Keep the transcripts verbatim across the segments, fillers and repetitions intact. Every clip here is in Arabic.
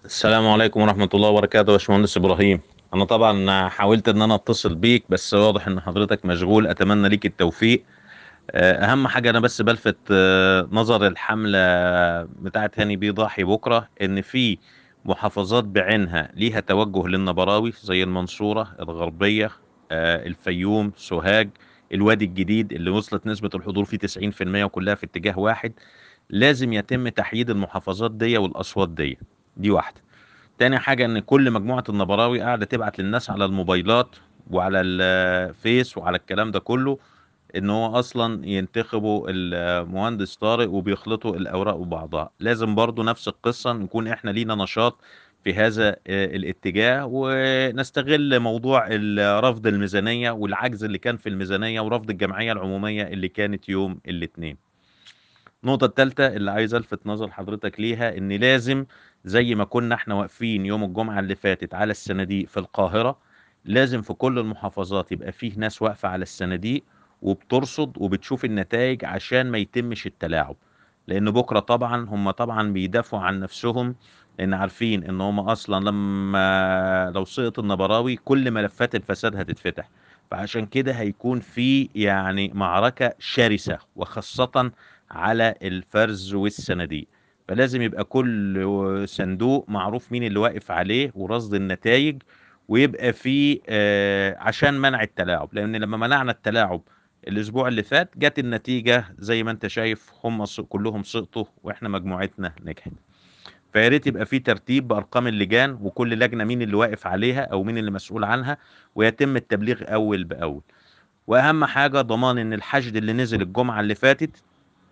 السلام عليكم ورحمة الله وبركاته يا باشمهندس إبراهيم. أنا طبعا حاولت إن أنا أتصل بيك بس واضح إن حضرتك مشغول. أتمنى ليك التوفيق. آه، أهم حاجة أنا بس بلفت آه، نظر الحملة بتاعت هاني بيه ضاحي بكرة إن في محافظات بعينها ليها توجه للنبراوي زي المنصورة الغربية، آه، الفيوم، سوهاج، الوادي الجديد اللي وصلت نسبة الحضور فيه تسعين في المية وكلها في اتجاه واحد. لازم يتم تحييد المحافظات دي والأصوات دي. دي واحدة. تاني حاجة ان كل مجموعة النبراوي قاعدة تبعت للناس على الموبايلات وعلى الفيس وعلى الكلام ده كله ان هو اصلا ينتخبوا المهندس طارق وبيخلطوا الاوراق ببعضها. لازم برضو نفس القصة نكون احنا لينا نشاط في هذا آه، الاتجاه، ونستغل موضوع ال- رفض الميزانية والعجز اللي كان في الميزانية ورفض الجمعية العمومية اللي كانت يوم الاثنين. النقطة التالتة اللي عايز الفت نظر حضرتك ليها ان لازم زي ما كنا احنا واقفين يوم الجمعة اللي فاتت على الصناديق في القاهرة، لازم في كل المحافظات يبقى فيه ناس واقفة على الصناديق وبترصد وبتشوف النتائج عشان ما يتمش التلاعب. لان بكرة طبعا هم طبعا بيدافعوا عن نفسهم، لان عارفين ان هم اصلا لما لو سقط النبراوي كل ملفات الفساد هتتفتح. فعشان كده هيكون في يعني معركة شرسة وخاصة على الفرز والصناديق. فلازم يبقى كل صندوق معروف مين اللي واقف عليه ورصد النتائج، ويبقى فيه آه، عشان منع التلاعب. لان لما منعنا التلاعب الاسبوع اللي فات جت النتيجة زي ما انت شايف، هم ص- كلهم سقطوا واحنا مجموعتنا نجحت. فيا ريت يبقى في ترتيب بارقام اللجان وكل لجنة مين اللي واقف عليها او مين اللي مسؤول عنها، ويتم التبليغ اول باول. واهم حاجة ضمان ان الحشد اللي نزل الجمعة اللي فاتت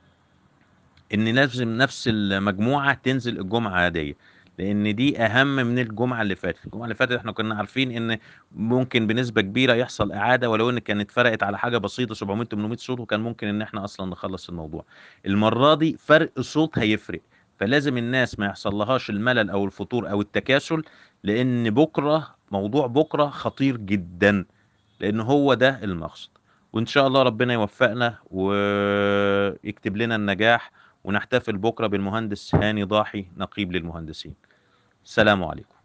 ان لازم نفس المجموعه تنزل الجمعه دي، لان دي اهم من الجمعه اللي فاتت. الجمعه اللي فاتت احنا كنا عارفين ان ممكن بنسبه كبيره يحصل اعاده، ولو ان كانت فرقت على حاجه بسيطه سبعمية تمنمية صوت وكان ممكن ان احنا اصلا نخلص الموضوع. المره دي فرق صوت هيفرق. فلازم الناس ما يحصل لهاش الملل او الفتور او التكاسل، لان بكره موضوع بكره خطير جدا، لان هو ده المقصد. وان شاء الله ربنا يوفقنا ويكتب لنا النجاح، ونحتفل بكرة بالمهندس هاني ضاحي نقيب للمهندسين. السلام عليكم.